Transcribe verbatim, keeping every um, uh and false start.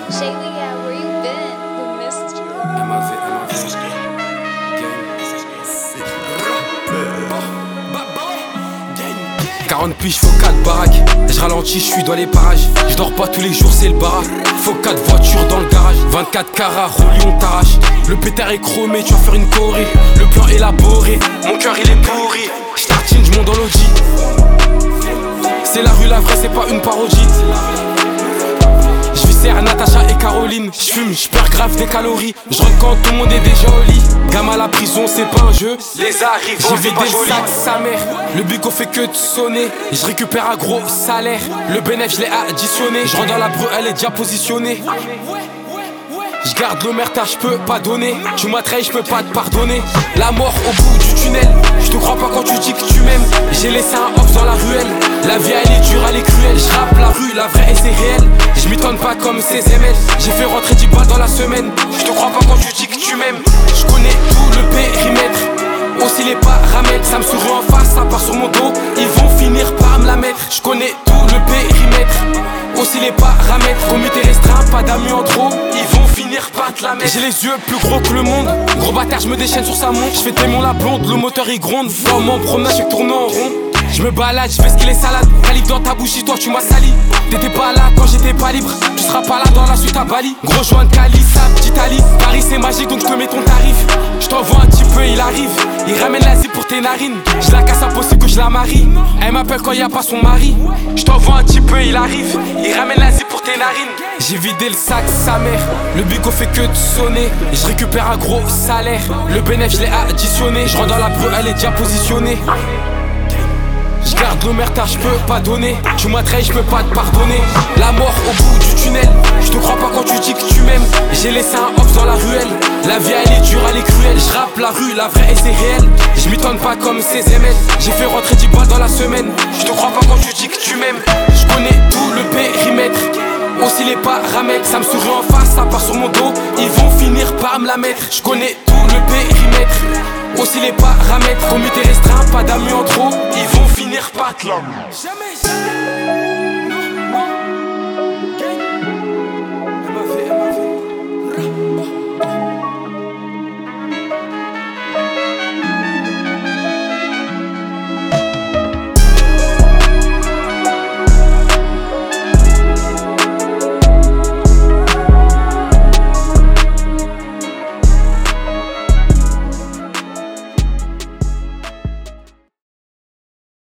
Shaylee, yeah, where you been? We missed you. M A V, M A V. quarante piges, faut quatre baraques. Je ralentis, je suis dans les parages. Je dors pas tous les jours, c'est le barat. Faut quatre voitures dans le garage. vingt-quatre carats, roulis, on t'arrache. Le pétard est chromé, tu vas faire une choré. Le plan élaboré, mon cœur il est pourri. J'tartine, je monte dans l'audi. C'est la rue, la vraie, c'est pas une parodie. J'viscère Natacha et Caroline. J'fume, j'perds grave des calories. J'rentre quand tout le monde est déjà au lit. Gamme à la prison, c'est pas un jeu. Les arrivants, j'ai vidé le sac, sa mère. Le bico fait que de sonner. J'récupère un gros salaire. Le bénéfice, je l'ai additionné. J'rentre dans la breu, elle est déjà positionnée. J'garde l'omerta, j'peux pas donner. Tu m'as trahi, j'peux pas te pardonner. La mort au bout du tunnel. J'te crois pas quand tu dis que tu m'aimes. J'ai laissé un off dans la ruelle. La vie elle est dure, elle est cruelle. J'rappe la rue, la vraie et c'est réel. J'm'étonne pas comme ces M L. J'ai fait rentrer dix balles dans la semaine. J'te crois pas quand tu dis que tu m'aimes. J'connais tout le périmètre. Aussi les paramètres. Ça me sourit en face, ça part sur mon dos. Ils vont finir par me la mettre. J'connais tout le périmètre. Aussi les paramètres. Comité restreint, pas d'amis en trop. Ils vont finir par te la mettre. J'ai les yeux plus gros que le monde. Gros bâtard, je me déchaîne sur sa montre. Je fais démon la blonde, le moteur il gronde. Dans mon promenade, je tourne en rond. Je me balade, je fais ce qu'il est salade. Calibre dans ta bouche, toi tu m'as sali. T'étais pas là quand j'étais pas libre. Tu seras pas là dans la suite à Bali. Gros joint de Cali, sa petite Ali. Paris c'est magique donc je te mets ton tarif. Je t'envoie un petit peu, il arrive. Il ramène la zip pour tes narines. Je la casse impossible que je la marie. Elle m'appelle quand y a pas son mari. Je t'envoie un petit peu, il arrive. Il ramène la zip pour tes narines. J'ai vidé le sac, sa mère. Le bico fait que de sonner. Je récupère un gros salaire. Le bénéfice, je l'ai additionné. Je rentre dans la breu, elle est déjà positionnée. J'garde l'omerta, j'peux pas donner. Tu m'as trahi, j'peux pas te pardonner. La mort au bout du tunnel. J'te crois pas quand tu dis que tu m'aimes. J'ai laissé un off dans la ruelle. La vie elle est dure, elle est cruelle. J'rappe la rue, la vraie et c'est réel. J'm'étonne pas comme ces M L. J'ai fait rentrer dix balles dans la semaine. J'te crois pas quand tu dis que tu m'aimes. J'connais tout le périmètre. Aussi les paramètres. Ça me sourit en face, ça part sur mon dos. Ils vont finir par me la mettre. J'connais tout le périmètre. Aussi les paramètres. Comité restreint, pas d'amis en trop. Ils vont finir par te la mettre. Jamais.